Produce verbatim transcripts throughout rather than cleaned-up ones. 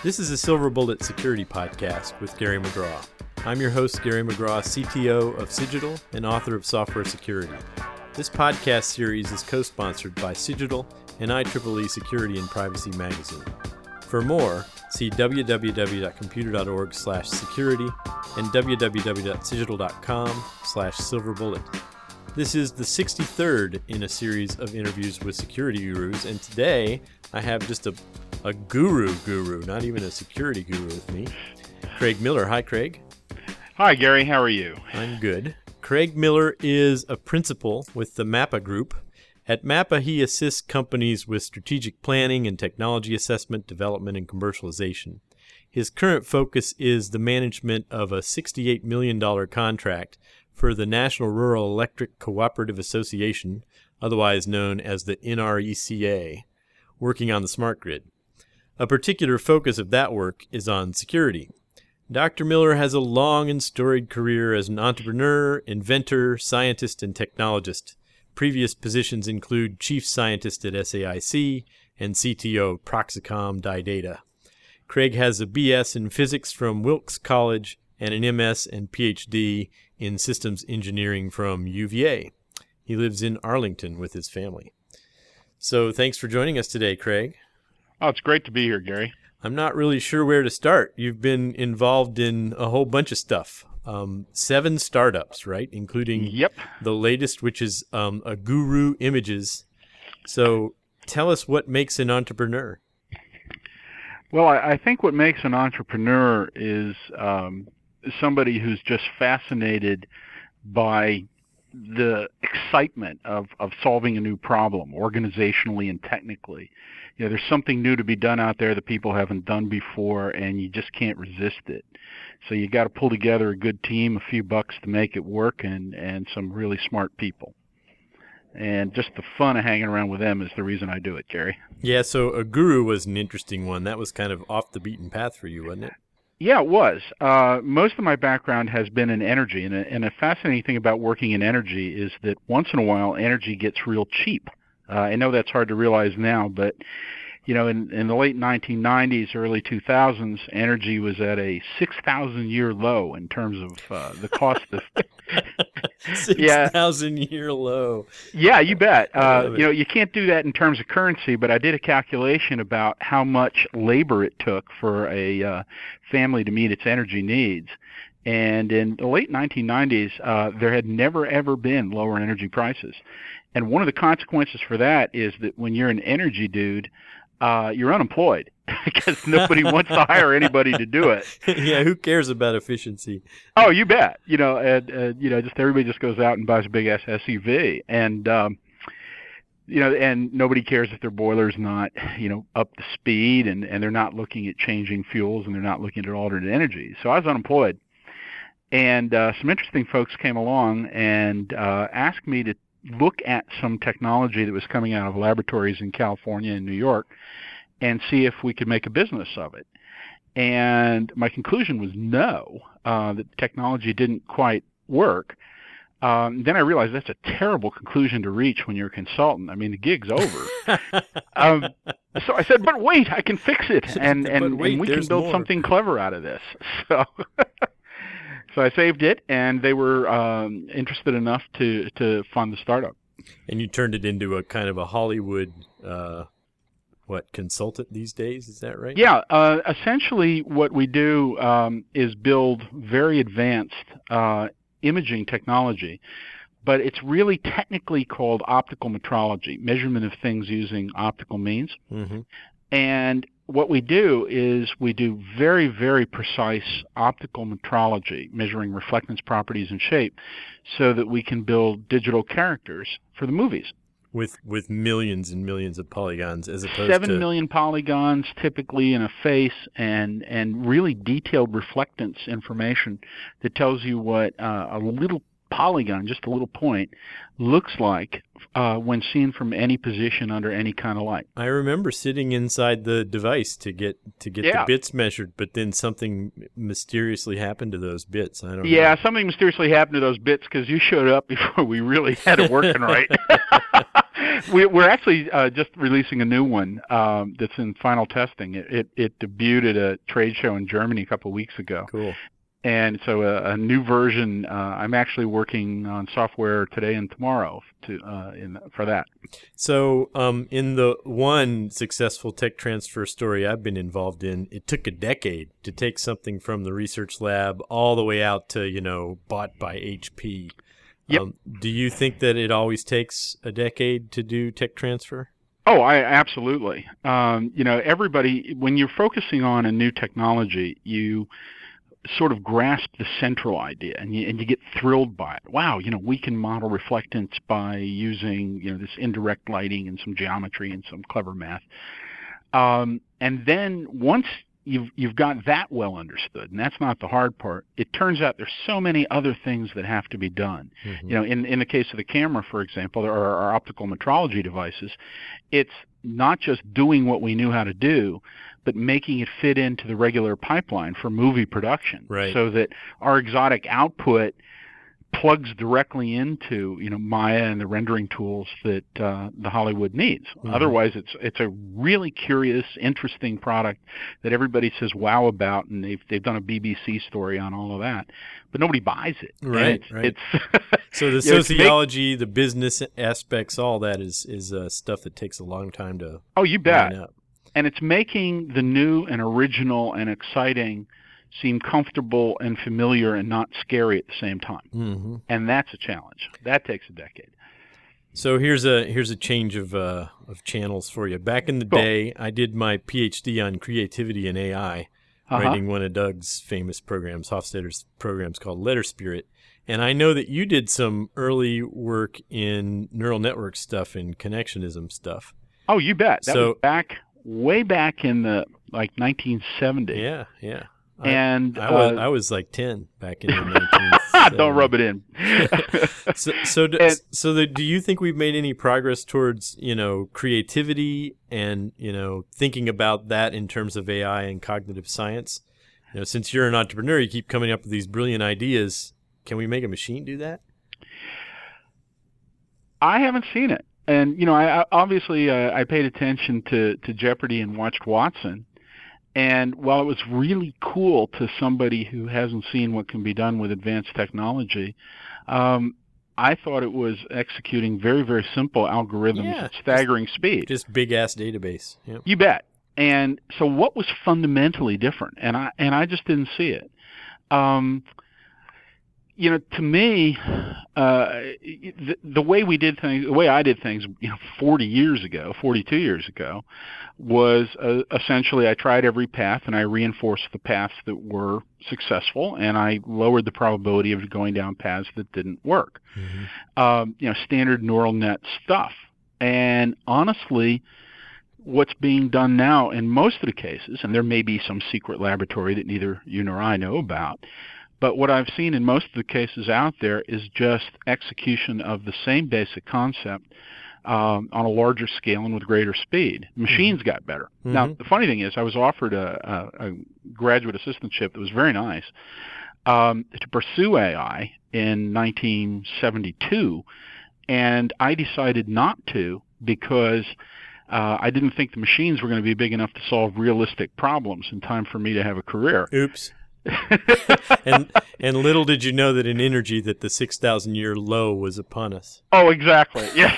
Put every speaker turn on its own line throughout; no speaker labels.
This is a Silver Bullet Security Podcast with Gary McGraw. I'm your host, Gary McGraw, C T O of Cigital and author of Software Security. This podcast series is co-sponsored by Cigital and I triple E Security and Privacy Magazine. For more, see w w w dot computer dot org slash security and w w w dot cigital dot com slash silverbullet. This is the sixty-third in a series of interviews with security gurus, and today I have just a, a guru guru, not even a security guru with me, Craig Miller. Hi, Craig.
Hi, Gary. How are you?
I'm good. Craig Miller is a principal with the MAPA Group. At MAPA, he assists companies with strategic planning and technology assessment, development, and commercialization. His current focus is the management of a sixty-eight million dollars contract for the National Rural Electric Cooperative Association, otherwise known as the N R E C A, working on the smart grid. A particular focus of that work is on security. Doctor Miller has a long and storied career as an entrepreneur, inventor, scientist, and technologist. Previous positions include chief scientist at S A I C and C T O of Proxicom Didata. Craig has a B S in physics from Wilkes College and an M S and P H D in systems engineering from U V A. He lives in Arlington with his family. So thanks for joining us today, Craig.
Oh, it's great to be here, Gary.
I'm not really sure where to start. You've been involved in a whole bunch of stuff. Um, seven startups, right? Including
Yep.
the latest, which is um, a Guru Images. So tell us what makes an entrepreneur.
Well, I, I think what makes an entrepreneur is um, somebody who's just fascinated by the excitement of, of solving a new problem, organizationally and technically. You know, there's something new to be done out there that people haven't done before, and you just can't resist it. So you got to pull together a good team, a few bucks to make it work, and, and some really smart people. And just the fun of hanging around with them is the reason I do it, Gary.
Yeah, so a Guru was an interesting one. That was kind of off the beaten path for you, wasn't it?
Yeah, it was. Uh, most of my background has been in energy, and a, and a fascinating thing about working in energy is that once in a while, energy gets real cheap. Uh, I know that's hard to realize now, but you know, in, in the late nineteen nineties, early two thousands, energy was at a six thousand year low in terms of uh, the cost of
six thousand yeah. year low.
Yeah, you bet. Uh, you know, you can't do that in terms of currency, but I did a calculation about how much labor it took for a uh, family to meet its energy needs. And in the late nineteen nineties, uh, there had never, ever been lower energy prices. And one of the consequences for that is that when you're an energy dude, uh, you're unemployed because nobody wants to hire anybody to do it.
Yeah, who cares about efficiency?
Oh, you bet. You know, and, uh, you know, just everybody just goes out and buys a big ass S U V, and um, you know, and nobody cares if their boiler's not, you know, up to speed, and and they're not looking at changing fuels, and they're not looking at alternate energy. So I was unemployed, and uh, some interesting folks came along and uh, asked me to look at some technology that was coming out of laboratories in California and New York and see if we could make a business of it. And my conclusion was no, uh, that the technology didn't quite work. Um, then I realized that's a terrible conclusion to reach when you're a consultant. I mean, the gig's over. um, so I said, but wait, I can fix it, and, and,
wait,
and we can build
more.
something clever out of this. So So I saved it, and they were um, interested enough to, to fund the startup.
And you turned it into a kind of a Hollywood, uh, what, consultant these days? Is that right?
Yeah. Uh, essentially, what we do um, is build very advanced uh, imaging technology, but it's really technically called optical metrology, measurement of things using optical means.
Mm-hmm.
And what we do is we do very, very precise optical metrology, measuring reflectance properties and shape, so that we can build digital characters for the movies.
With with millions and millions of polygons as opposed
Seven
to...
million polygons typically in a face, and, and really detailed reflectance information that tells you what uh, a little polygon, just a little point, looks like uh, when seen from any position under any kind of light.
I remember sitting inside the device to get to get
yeah.
the bits measured, but then something mysteriously happened to those bits. I don't
yeah,
know.
something mysteriously happened to those bits because you showed up before we really had it working right. we, we're actually uh, just releasing a new one um, that's in final testing. It, it it debuted at a trade show in Germany a couple of weeks ago.
Cool.
And so a, a new version. Uh, I'm actually working on software today and tomorrow to uh, in for that.
So, um, in the one successful tech transfer story I've been involved in, it took a decade to take something from the research lab all the way out to, you know, bought by H P.
Yep.
Um, do you think that it always takes a decade to do tech transfer?
Oh, I absolutely. Um, you know, everybody, when you're focusing on a new technology, you sort of grasp the central idea, and you, and you get thrilled by it. Wow, you know, we can model reflectance by using, you know, this indirect lighting and some geometry and some clever math. Um, and then once you've you've got that well understood, and that's not the hard part, it turns out there's so many other things that have to be done. Mm-hmm. You know, in in the case of the camera, for example, there are our optical metrology devices. It's not just doing what we knew how to do, but making it fit into the regular pipeline for movie production,
right,
so that our exotic output plugs directly into, you know, Maya and the rendering tools that uh, the Hollywood needs. Mm-hmm. Otherwise, it's it's a really curious, interesting product that everybody says wow about, and they've they've done a B B C story on all of that, but nobody buys it.
Right,
it's,
right.
It's
so the sociology, make, the business aspects, all that is is uh, stuff that takes a long time to.
Oh, you bet.
Line up.
And it's making the new and original and exciting seem comfortable and familiar and not scary at the same time.
Mm-hmm.
And that's a challenge. That takes a decade.
So here's a here's a change of uh, of channels for you. Back in the
cool.
day, I did my P H D on creativity and A I, uh-huh. writing one of Doug's famous programs, Hofstadter's programs called Letter Spirit. And I know that you did some early work in neural network stuff and connectionism stuff.
Oh, you bet. That
so,
was back way back in the like nineteen seventy.
Yeah, yeah.
And
I, I was
uh,
I was like ten back in the nineteen seventies.
Don't rub it in.
so so do,
and,
so the, do you think we've made any progress towards, you know, creativity and, you know, thinking about that in terms of A I and cognitive science? You know, since you're an entrepreneur, you keep coming up with these brilliant ideas. Can we make a machine do that?
I haven't seen it. And, you know, I, I obviously uh, I paid attention to, to Jeopardy and watched Watson. And while it was really cool to somebody who hasn't seen what can be done with advanced technology, um, I thought it was executing very, very simple algorithms
yeah,
at staggering
just,
speed.
Just big-ass database. Yep.
You bet. And so what was fundamentally different? And I and I just didn't see it. Um, you know, to me, uh, the, the way we did things, the way I did things, you know, forty years ago, forty-two years ago, was uh, essentially I tried every path and I reinforced the paths that were successful, and I lowered the probability of going down paths that didn't work. Mm-hmm. Um, you know, standard neural net stuff. And honestly, what's being done now in most of the cases, and there may be some secret laboratory that neither you nor I know about, but what I've seen in most of the cases out there is just execution of the same basic concept um, on a larger scale and with greater speed. Machines mm-hmm. got better. Mm-hmm. Now, the funny thing is I was offered a, a, a graduate assistantship that was very nice um, to pursue A I in nineteen seventy-two, and I decided not to because uh, I didn't think the machines were going to be big enough to solve realistic problems in time for me to have a career.
Oops. and and little did you know that in energy that the six thousand year low was upon us.
Oh, exactly. Yes.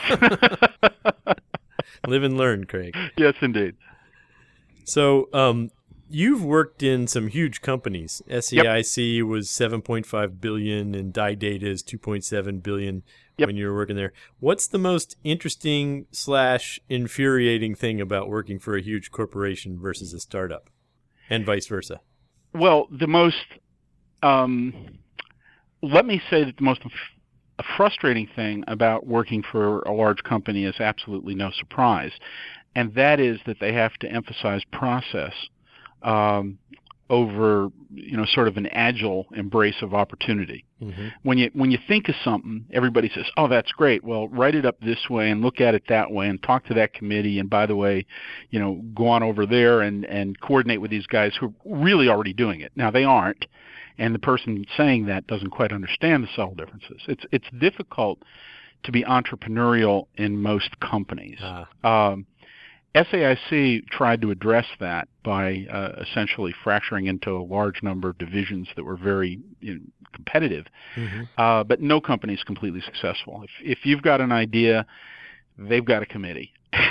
Live and learn, Craig.
Yes, indeed.
So um, you've worked in some huge companies. S E I C yep. was seven point five billion dollars and Die Data is two point seven billion dollars yep. when you were working there. What's the most interesting slash infuriating thing about working for a huge corporation versus a startup, and vice versa?
Well, the most, um, let me say that the most f- frustrating thing about working for a large company is absolutely no surprise, and that is that they have to emphasize process um, over, you know, sort of an agile embrace of opportunity. Mm-hmm. When you when you think of something, everybody says, "Oh, that's great. Well, write it up this way and look at it that way and talk to that committee. And by the way, you know, go on over there and, and coordinate with these guys who are really already doing it." Now, they aren't, and the person saying that doesn't quite understand the subtle differences. It's it's difficult to be entrepreneurial in most companies.
Ah.
Um, S A I C tried to address that by uh, essentially fracturing into a large number of divisions that were very you know, competitive.
Mm-hmm.
Uh, but no company is completely successful. If, if you've got an idea, they've got a committee.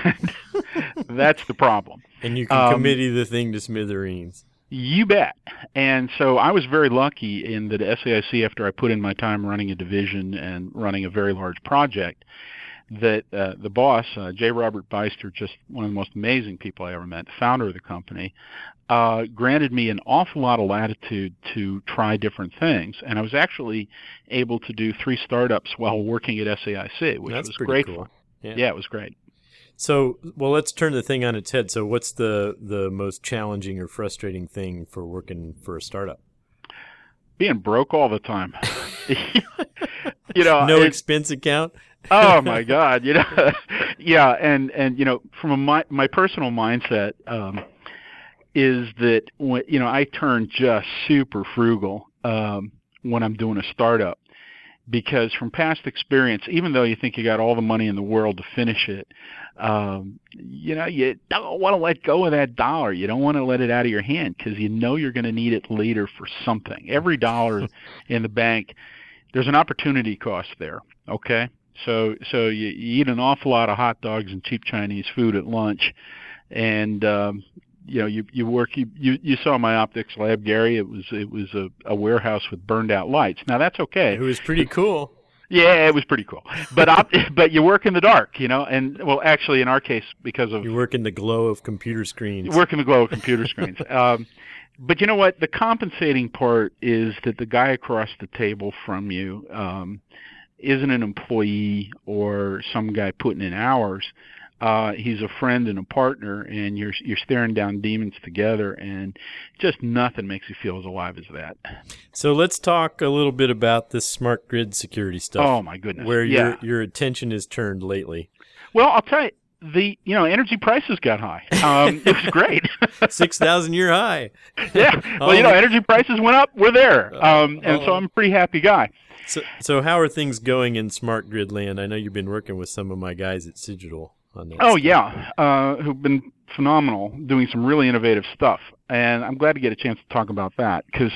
That's the problem.
And you can
Um,
committee the thing to smithereens.
You bet. And so I was very lucky in that S A I C, after I put in my time running a division and running a very large project, that uh, the boss, uh, J. Robert Beister, just one of the most amazing people I ever met, the founder of the company, uh, granted me an awful lot of latitude to try different things. And I was actually able to do three startups while working at S A I C, which
That's
was
pretty
great
cool.
fun.
Yeah.
yeah, it was great.
So, well, let's turn the thing on its head. So what's the, the most challenging or frustrating thing for working for a startup?
Being broke all the time. you know,
no
it,
expense account?
Oh my God! You know, yeah, and and you know, from a, my my personal mindset um, is that when you know I turn just super frugal um, when I'm doing a startup, because from past experience, even though you think you got all the money in the world to finish it, um, you know, you don't want to let go of that dollar. You don't want to let it out of your hand because you know you're going to need it later for something. Every dollar in the bank, there's an opportunity cost there. Okay. So so you, you eat an awful lot of hot dogs and cheap Chinese food at lunch, and um, you know you you work you, you you saw my optics lab, Gary. It was it was a, a warehouse with burned out lights. Now that's okay.
It was pretty cool.
Yeah, it was pretty cool. But op- but you work in the dark, you know. And well, actually, in our case, because of
you work in the glow of computer screens.
You work in the glow of computer screens. Um, but you know what? The compensating part is that the guy across the table from you. Um, isn't an employee or some guy putting in hours. Uh, he's a friend and a partner, and you're you're staring down demons together, and just nothing makes you feel as alive as that.
So let's talk a little bit about this smart grid security stuff.
Oh my goodness!
Where
yeah.
your your attention is turned lately.
Well, I'll tell you, the you know energy prices got high. Um, it was great.
Six thousand year high.
Yeah. Well, oh, you know, energy prices went up. We're there, um, and
oh.
so I'm a pretty happy guy.
So, so how are things going in smart grid land? I know you've been working with some of my guys at Cigital on that.
Oh
stuff.
yeah, uh, who've been phenomenal, doing some really innovative stuff, and I'm glad to get a chance to talk about that because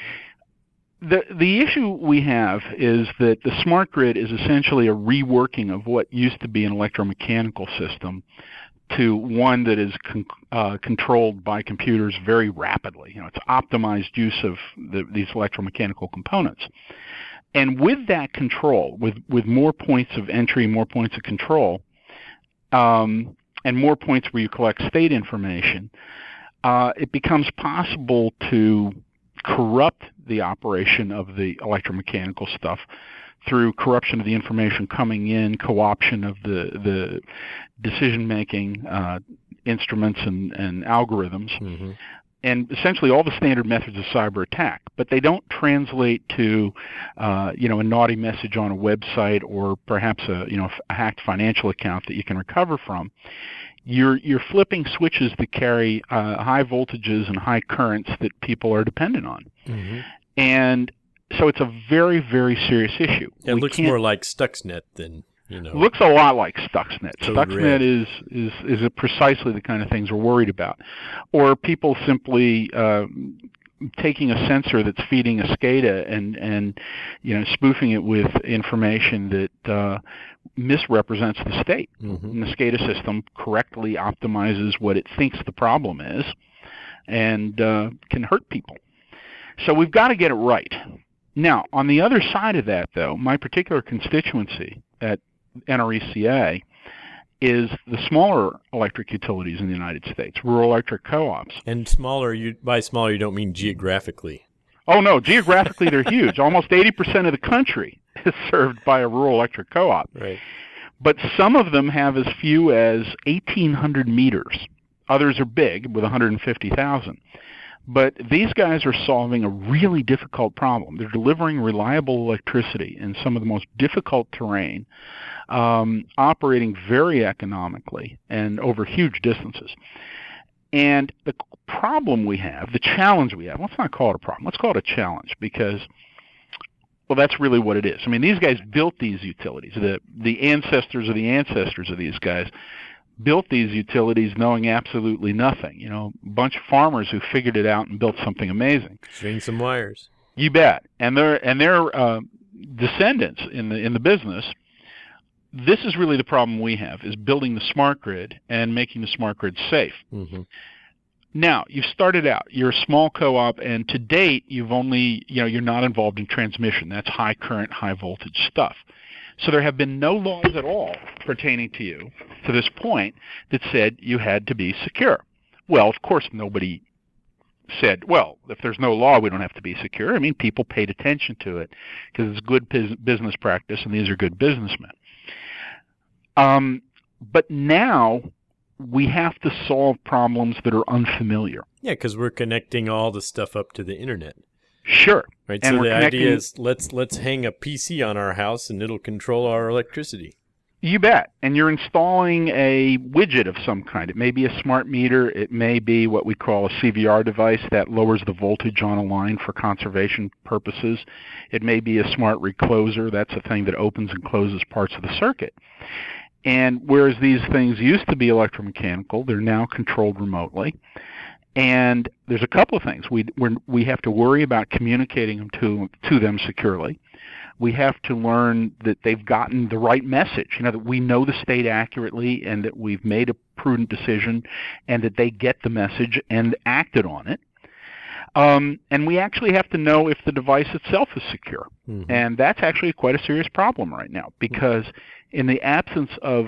the the issue we have is that the smart grid is essentially a reworking of what used to be an electromechanical system to one that is con- uh, controlled by computers very rapidly. You know, it's optimized use of the, these electromechanical components. And with that control, with, with more points of entry, more points of control, um, and more points where you collect state information, uh, it becomes possible to corrupt the operation of the electromechanical stuff through corruption of the information coming in, co-option of the, the decision-making uh, instruments and, and algorithms. Mm-hmm. And essentially all the standard methods of cyber attack, but they don't translate to, uh, you know, a naughty message on a website or perhaps a, you know, a hacked financial account that you can recover from. You're you're flipping switches that carry uh, high voltages and high currents that people are dependent on, mm-hmm. and so it's a very very serious issue.
It we looks more like Stuxnet than. You know,
looks a lot like Stuxnet. Stuxnet
red.
is, is is precisely the kind of things we're worried about. Or people simply uh, taking a sensor that's feeding a SCADA and, and you know spoofing it with information that uh, misrepresents the state. Mm-hmm. And the SCADA system correctly optimizes what it thinks the problem is and uh, can hurt people. So we've got to get it right. Now, on the other side of that, though, my particular constituency at N R E C A is the smaller electric utilities in the United States, rural electric co-ops.
And smaller, you by smaller, you don't mean geographically.
Oh, no. Geographically, they're huge. Almost eighty percent of the country is served by a rural electric co-op.
Right.
But some of them have as few as eighteen hundred meters. Others are big with one hundred fifty thousand. But these guys are solving a really difficult problem. They're delivering reliable electricity in some of the most difficult terrain, um, operating very economically and over huge distances. And the problem we have, the challenge we have, let's not call it a problem, let's call it a challenge, because Well, that's really what it is. I mean, these guys built these utilities. The the ancestors of the ancestors of these guys built these utilities knowing absolutely nothing. You know, a bunch of farmers who figured it out and built something amazing.
String some wires. You
bet. And their and their uh, descendants in the in the business. This is really the problem we have: is building the smart grid and making the smart grid safe.
Mm-hmm.
Now, you've started out. You're a small co-op, and to date, you've only, you know, you're not involved in transmission. That's high current, high voltage stuff. So there have been no laws at all pertaining to you to this point that said you had to be secure. Well, of course, nobody said, well, if there's no law, we don't have to be secure. I mean, people paid attention to it because it's good business practice, and these are good businessmen. Um, but now we have to solve problems that are unfamiliar.
Yeah, because we're connecting all the stuff up to the internet.
Sure.
Right.
And
so the
connecting...
idea is let's let's hang a P C on our house and it'll control our electricity.
You bet. And you're installing a widget of some kind. It may be a smart meter. It may be what we call a C V R device that lowers the voltage on a line for conservation purposes. It may be a smart recloser. That's a thing that opens and closes parts of the circuit. And whereas these things used to be electromechanical, they're now controlled remotely. And there's a couple of things. We we're, we have to worry about communicating them to to them securely. We have to learn that they've gotten the right message, you know, that we know the state accurately and that we've made a prudent decision and that they get the message and acted on it. Um, and we actually have to know if the device itself is secure. Mm-hmm. And that's actually quite a serious problem right now because in the absence of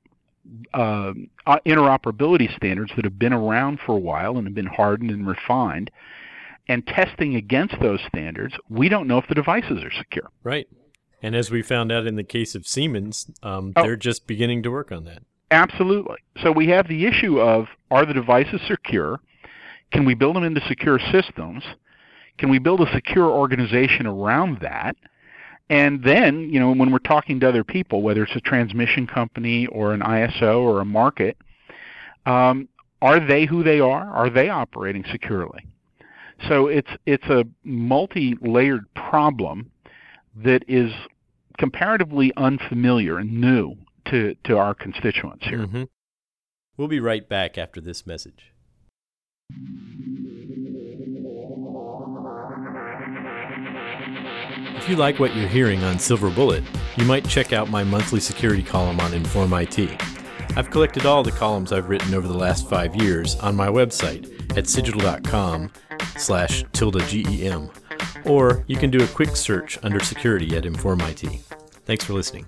uh, interoperability standards that have been around for a while and have been hardened and refined, and testing against those standards, we don't know if the devices are secure.
Right. And as we found out in the case of Siemens, um,
oh,
they're just beginning to work on that.
Absolutely. So we have the issue of, are the devices secure? Can we build them into secure systems? Can we build a secure organization around that? And then, you know, when we're talking to other people, whether it's a transmission company or an I S O or a market, um, are they who they are? Are they operating securely? So it's it's a multi-layered problem that is comparatively unfamiliar and new to, to our constituents here.
Mm-hmm. We'll be right back after this message. If you like what you're hearing on Silver Bullet, you might check out my monthly security column on Inform I T. I've collected all the columns I've written over the last five years on my website at cigital.com slash tilde GEM, or you can do a quick search under security at Inform I T. Thanks for listening.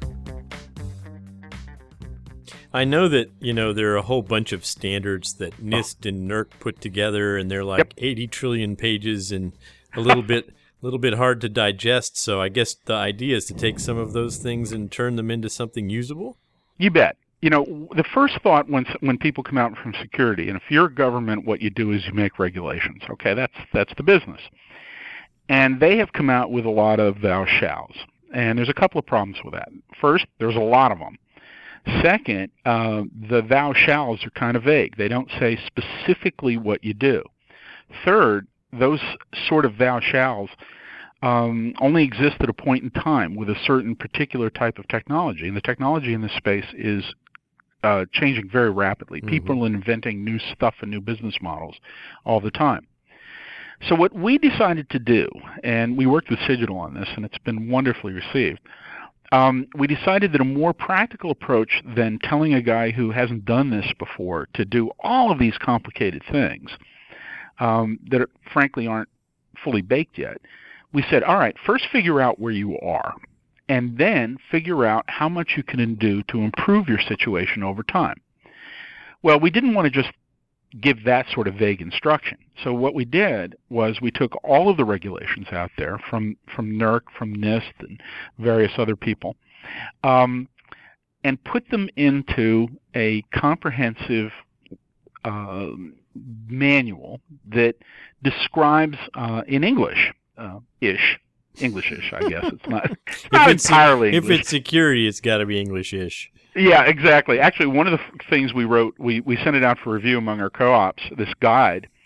I know that, you know, there are a whole bunch of standards that NIST and NERC put together, and they're like
yep.
eighty trillion pages and a little bit a little bit hard to digest. So I guess the idea is to take some of those things and turn them into something usable?
You bet. You know, the first thought when when people come out from security, and if you're a government, what you do is you make regulations. Okay, that's that's the business. And they have come out with a lot of thou shalls. And there's a couple of problems with that. First, there's a lot of them. Second, uh, the thou shalls are kind of vague. They don't say specifically what you do. Third, those sort of thou shalls um, only exist at a point in time with a certain particular type of technology. And the technology in this space is uh, changing very rapidly. Mm-hmm. People are inventing new stuff and new business models all the time. So what we decided to do, and we worked with Cigital on this, and it's been wonderfully received, Um, we decided that a more practical approach than telling a guy who hasn't done this before to do all of these complicated things um, that are, frankly aren't fully baked yet, we said, all right, first figure out where you are, and then figure out how much you can do to improve your situation over time. Well, we didn't want to just give that sort of vague instruction. So what we did was we took all of the regulations out there from, from NERC, from NIST, and various other people, um, and put them into a comprehensive uh, manual that describes uh, in English, uh, ish, English-ish, I guess. It's not, it's not
if it's,
entirely English.
If it's security, it's got to be English-ish.
Yeah, exactly. Actually, one of the f- things we wrote, we, we sent it out for review among our co-ops, this guide,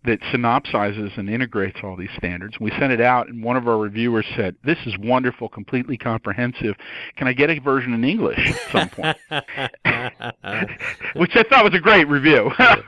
that synopsizes and integrates all these standards. We sent it out, and one of our reviewers said, "This is wonderful, completely comprehensive. Can I get a version in English at some point?" Which I thought was a great review.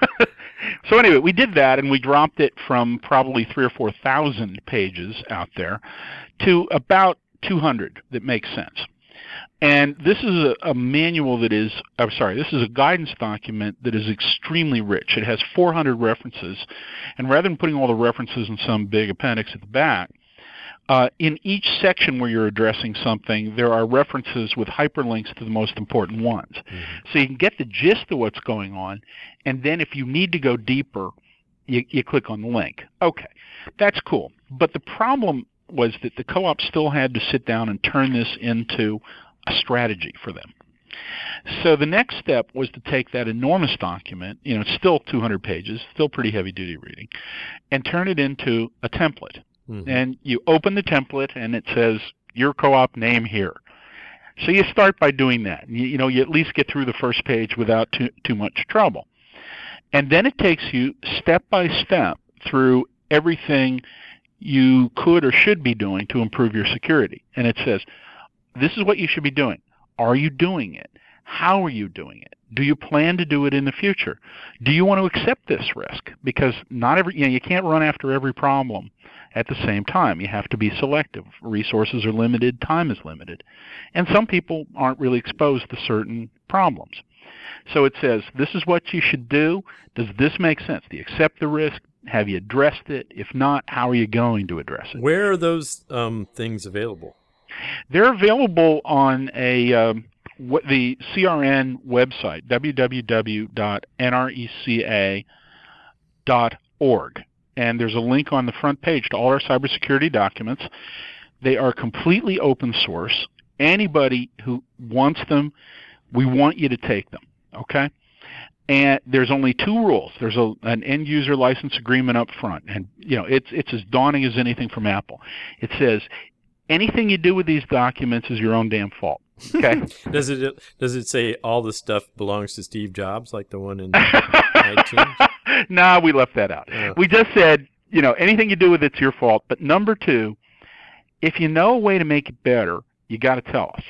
So anyway, we did that, and we dropped it from probably three or four thousand pages out there to about two hundred that makes sense. And this is a, a manual that is, I'm sorry, this is a guidance document that is extremely rich. It has four hundred references, and rather than putting all the references in some big appendix at the back, uh, in each section where you're addressing something, there are references with hyperlinks to the most important ones. Mm-hmm. So you can get the gist of what's going on, and then if you need to go deeper, you, you click on the link. Okay, that's cool. But the problem was that the co-op still had to sit down and turn this into a strategy for them. So the next step was to take that enormous document, you know, it's still two hundred pages, still pretty heavy-duty reading, and turn it into a template. Mm-hmm. And you open the template, and it says, your co-op name here. So you start by doing that. You, you know, you at least get through the first page without too, too much trouble. And then it takes you step by step through everything you could or should be doing to improve your security. And it says, this is what you should be doing. Are you doing it? How are you doing it? Do you plan to do it in the future? Do you want to accept this risk? Because not every, you know, you can't run after every problem at the same time. You have to be selective. Resources are limited, time is limited. And some people aren't really exposed to certain problems. So it says, this is what you should do. Does this make sense? Do you accept the risk? Have you addressed it? If not, how are you going to address it?
Where are those um, things available?
They're available on a um, what, the C R N website, w w w dot n r e c a dot org. And there's a link on the front page to all our cybersecurity documents. They are completely open source. Anybody who wants them, we want you to take them, okay? And there's only two rules. There's a, an end-user license agreement up front, and you know it's it's as daunting as anything from Apple. It says, anything you do with these documents is your own damn fault. Okay.
does it does it say all the stuff belongs to Steve Jobs, like the one in iTunes?
No, we left that out. Oh. We just said, you know, anything you do with it's your fault. But number two, if you know a way to make it better, you got to tell us.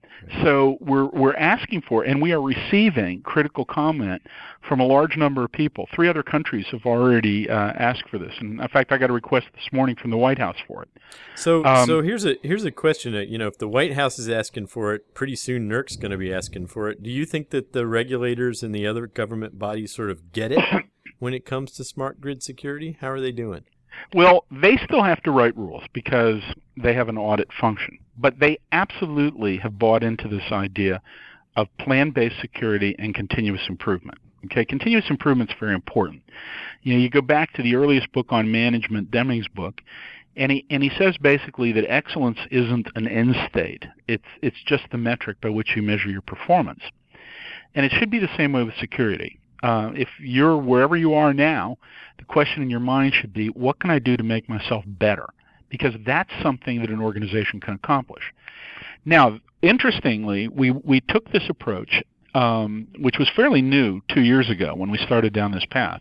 So we're we're asking for, and we are receiving critical comment from a large number of people. Three other countries have already uh, asked for this, and in fact, I got a request this morning from the White House for it.
So, um, so here's a here's a question. You know, if the White House is asking for it, pretty soon NERC's going to be asking for it. Do you think that the regulators and the other government bodies sort of get it when it comes to smart grid security? How are they doing?
Well, they still have to write rules because they have an audit function. But they absolutely have bought into this idea of plan-based security and continuous improvement. Okay, continuous improvement is very important. You know, you go back to the earliest book on management, Deming's book, and he and he says basically that excellence isn't an end state. It's it's just the metric by which you measure your performance. And it should be the same way with security. Uh, if you're wherever you are now, the question in your mind should be, what can I do to make myself better? Because that's something that an organization can accomplish. Now, interestingly, we, we took this approach, um, which was fairly new two years ago when we started down this path,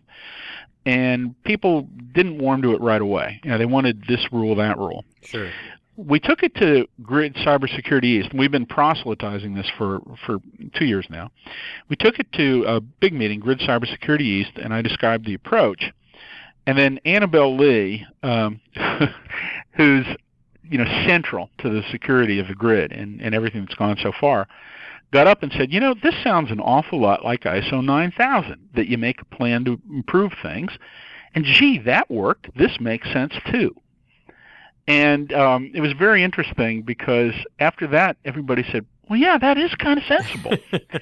and people didn't warm to it right away. You know, they wanted this rule, that rule.
Sure.
We took it to Grid Cybersecurity East, and we've been proselytizing this for, for two years now. We took it to a big meeting, Grid Cybersecurity East, and I described the approach. And then Annabelle Lee, um, who's you know central to the security of the grid and, and everything that's gone so far, got up and said, you know, this sounds an awful lot like I S O nine thousand, that you make a plan to improve things. And gee, that worked. This makes sense too. And um, it was very interesting because after that, everybody said, well, yeah, that is kind of sensible.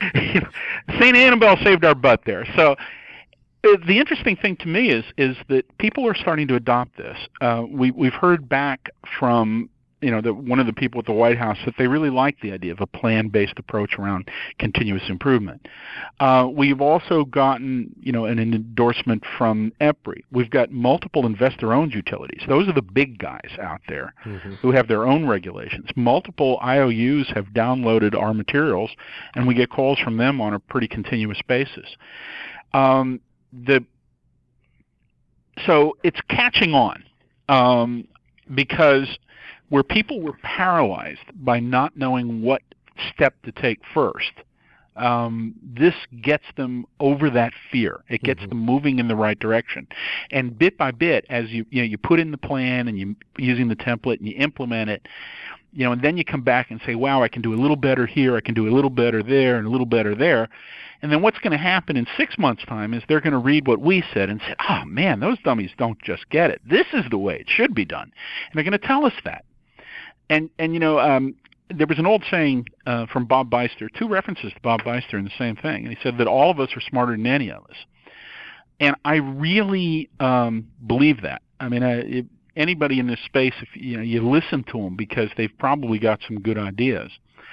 Saint Annabelle saved our butt there. So uh, the interesting thing to me is is that people are starting to adopt this. Uh, we, we've heard back from you know, the, one of the people at the White House that they really like the idea of a plan-based approach around continuous improvement. Uh, we've also gotten, you know, an endorsement from EPRI. We've got multiple investor-owned utilities. Those are the big guys out there mm-hmm. who have their own regulations. Multiple I O Us have downloaded our materials, and we get calls from them on a pretty continuous basis. Um, the so it's catching on, um, because where people were paralyzed by not knowing what step to take first, um, this gets them over that fear. It gets mm-hmm. them moving in the right direction. And bit by bit, as you you know, you put in the plan and you using the template and you implement it, you know, and then you come back and say, wow, I can do a little better here, I can do a little better there, and a little better there. And then what's going to happen in six months' time is they're going to read what we said and say, oh, man, those dummies don't just get it. This is the way it should be done. And they're going to tell us that. And, and you know, um, there was an old saying uh, from Bob Beister, two references to Bob Beister in the same thing. And he said that all of us are smarter than any of us. And I really um, believe that. I mean, I, it, anybody in this space, if you know, you listen to them because they've probably got some good ideas.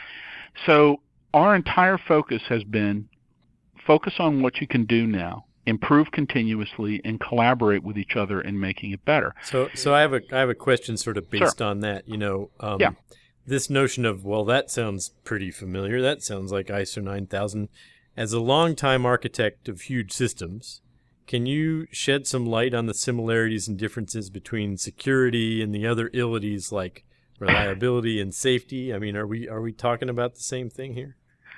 So our entire focus has been focus on what you can do now, improve continuously, and collaborate with each other in making it better.
So, so I have a I have a question sort of based
sure.
on that. You know, um,
yeah.
this notion of, well, that sounds pretty familiar. That sounds like I S O nine thousand. As a longtime architect of huge systems, can you shed some light on the similarities and differences between security and the other ilities like reliability and safety? I mean, are we are we talking about the same thing here?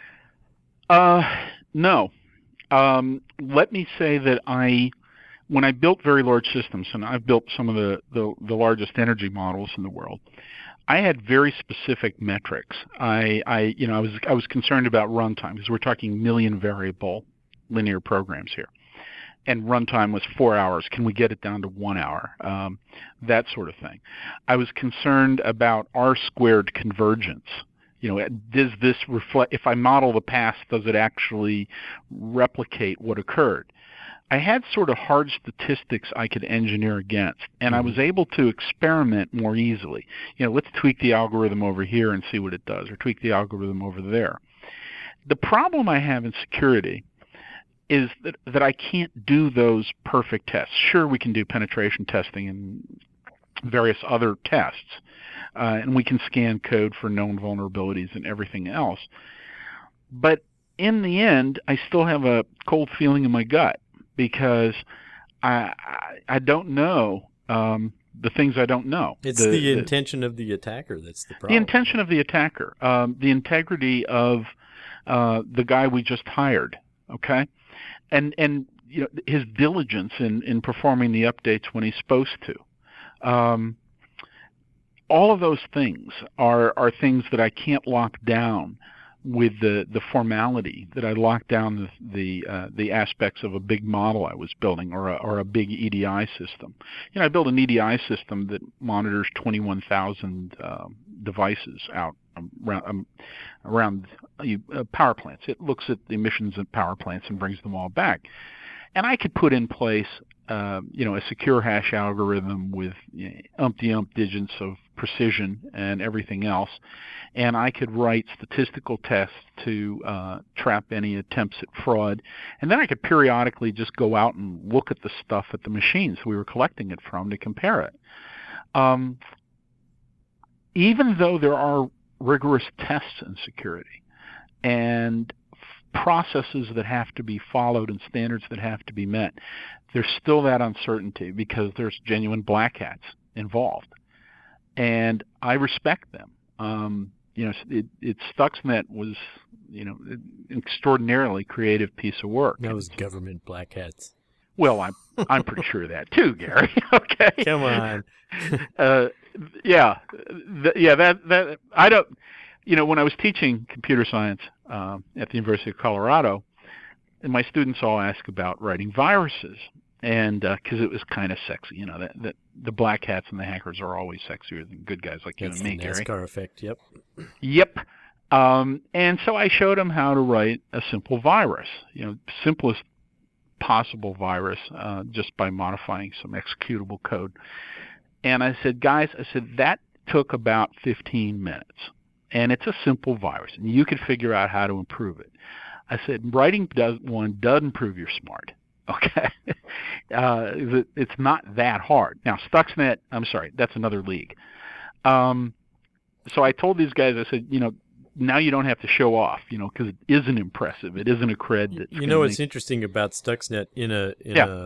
Uh, no. Um, let me say that I, when I built very large systems, and I've built some of the, the, the largest energy models in the world, I had very specific metrics. I, I, you know, I was I was concerned about runtime because we're talking million variable linear programs here. And runtime was four hours. Can we get it down to one hour? Um, that sort of thing. I was concerned about R squared convergence. You know, does this reflect, if I model the past, does it actually replicate what occurred? I had sort of hard statistics I could engineer against, and I was able to experiment more easily. You know, let's tweak the algorithm over here and see what it does, or tweak the algorithm over there. The problem I have in security is that, that I can't do those perfect tests. Sure, we can do penetration testing and various other tests, uh, and we can scan code for known vulnerabilities and everything else. But in the end, I still have a cold feeling in my gut because I I, I don't know um, the things I don't know.
It's the, the intention the, of the attacker that's the problem.
The intention of the attacker, um, the integrity of uh, the guy we just hired, okay? And and you know his diligence in, in performing the updates when he's supposed to. Um, all of those things are are things that I can't lock down with the, the formality that I locked down the the, uh, the aspects of a big model I was building or a, or a big E D I system. You know, I built an E D I system that monitors twenty-one thousand uh, devices out around um, around uh, power plants. It looks at the emissions of power plants and brings them all back. And I could put in place, uh, you know, a secure hash algorithm with you know, umpty-ump digits of precision and everything else, and I could write statistical tests to uh, trap any attempts at fraud. And then I could periodically just go out and look at the stuff at the machines we were collecting it from to compare it. Um, even though there are rigorous tests in security and processes that have to be followed and standards that have to be met, there's still that uncertainty because there's genuine black hats involved. And I respect them. Um, you know, it, it Stuxnet was, you know, an extraordinarily creative piece of work.
That was government black hats.
Well, I'm I'm pretty sure of that too, Gary. Okay.
Come on.
uh, yeah, th- yeah. That that I don't. You know, when I was teaching computer science uh, at the University of Colorado, and my students all ask about writing viruses, and because uh, it was kind of sexy, you know, that, that the black hats and the hackers are always sexier than good guys like
That's
you and me,
the NASCAR
Gary.
effect, yep.
Yep. Um, and so I showed them how to write a simple virus, you know, simplest possible virus, uh, just by modifying some executable code. And I said, guys, I said, that took about fifteen minutes. And it's a simple virus, and you could figure out how to improve it. I said, writing does, one doesn't prove you're smart, okay? uh, it's not that hard. Now, Stuxnet, I'm sorry, that's another league. Um, so I told these guys, I said, you know, now you don't have to show off, you know, because it isn't impressive. It isn't a cred. That's
you know what's make... interesting about Stuxnet in a in
yeah.
a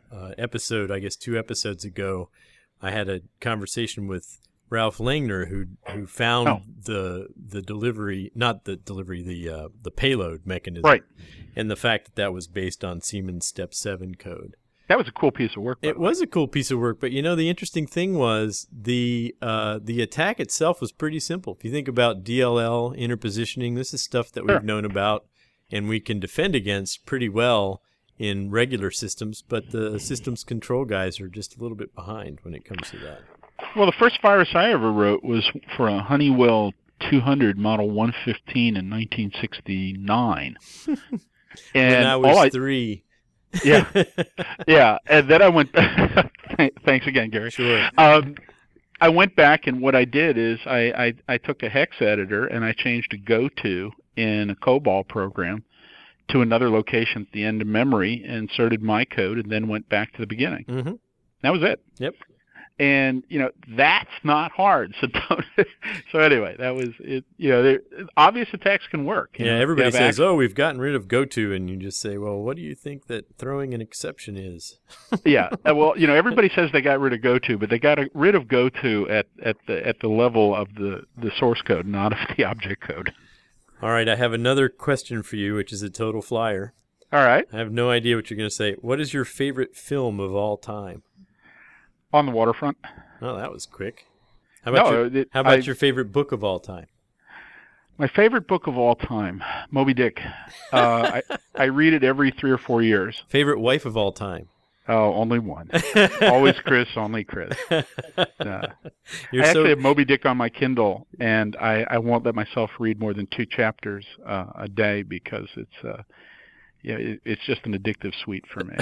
uh, episode, I guess two episodes ago, I had a conversation with Ralph Langner, who who found
Oh.
the the delivery, not the delivery, the uh, the payload mechanism,
Right.
and the fact that that was based on Siemens Step Seven code.
That was a cool piece of work. by
It
the way.
was a cool piece of work, but you know the interesting thing was the uh, the attack itself was pretty simple. If you think about D L L interpositioning, this is stuff that we've
Sure.
known about and we can defend against pretty well in regular systems, but the systems control guys are just a little bit behind when it comes to that.
Well, the first virus I ever wrote was for a Honeywell two hundred Model one fifteen in nineteen sixty-nine. And
when I was
all I,
three.
yeah, yeah, and then I went. Thanks again, Gary.
Sure.
Um, I went back, and what I did is I, I, I took a hex editor and I changed a GoTo in a COBOL program to another location at the end of memory, inserted my code, and then went back to the beginning.
Mm-hmm.
That was it.
Yep.
And you know that's not hard. So don't, so anyway, that was it. You know, there- obvious attacks can work. you
Yeah,
know.
everybody
You have
says, "Oh, we've gotten rid of GoTo," and you just say, "Well, what do you think that throwing an exception is?"
yeah. uh, Well, you know, everybody says they got rid of GoTo, but they got rid of GoTo at at the at the level of the the source code, not of the object code.
All right, I have another question for you, which is a total flyer.
All right.
I have no idea what you're going to say. What is your favorite film of all time?
On the waterfront.
Oh, that was quick. How about,
No,
your,
it-
how about
I-
your favorite book of all time?
My favorite book of all time, Moby Dick. Uh, I I read it every three or four years.
Favorite wife of all time?
Oh, only one. Always Chris, only Chris. Uh,
You're
I actually
so
have Moby Dick on my Kindle, and I, I won't let myself read more than two chapters uh, a day because it's uh, yeah, it, it's just an addictive sweet for me.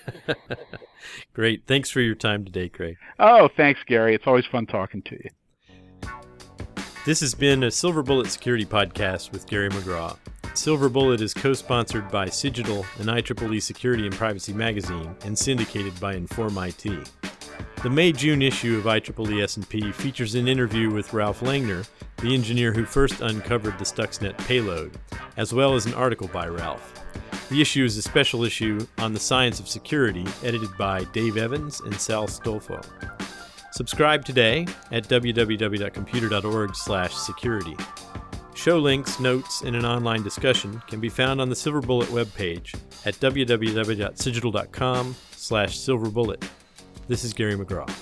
great. Thanks for your time today, Craig.
Oh, thanks, Gary. It's always fun talking to you.
This has been a Silver Bullet Security Podcast with Gary McGraw. Silver Bullet is co-sponsored by Cigital and I triple E Security and Privacy Magazine and syndicated by Inform I T. The May-June issue of I triple E S and P features an interview with Ralph Langner, the engineer who first uncovered the Stuxnet payload, as well as an article by Ralph. The issue is a special issue on the science of security, edited by Dave Evans and Sal Stolfo. Subscribe today at w w w dot computer dot org slash security. Show links, notes, and an online discussion can be found on the Silver Bullet webpage at w w w dot cigital dot com slash silverbullet. This is Gary McGraw.